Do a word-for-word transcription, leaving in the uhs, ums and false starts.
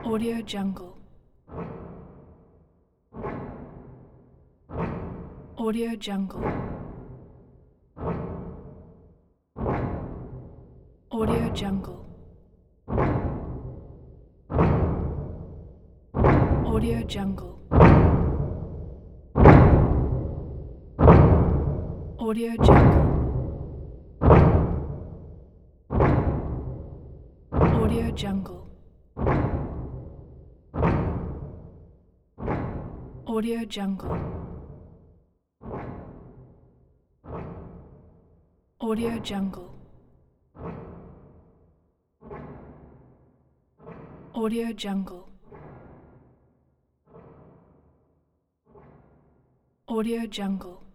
Audio Jungle. Audio Jungle. Audio Jungle. Audio Jungle. Audio Jungle. Audio Jungle. Audio Jungle. Audio Jungle. Audio Jungle. Audio Jungle.